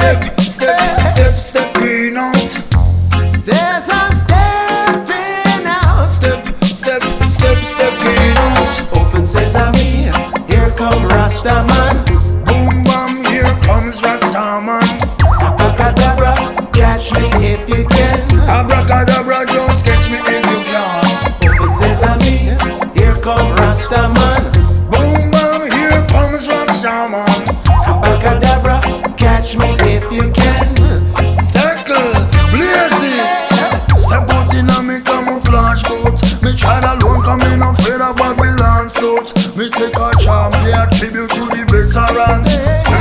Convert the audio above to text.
stepping out. Says I'm stepping out. Stepping out. Open sesame, here come Rastaman. Boom bam, here comes Rastaman. Abracadabra, catch me if you can. Abracadabra, just catch me if you can. Open sesame, here come Rastaman. Boom bam, here comes Rastaman. Abracadabra, catch me if you can. Circle, blaze it. Step out in a me camouflage coat. Me try alone, come in afraid of Babylon suit. Me take a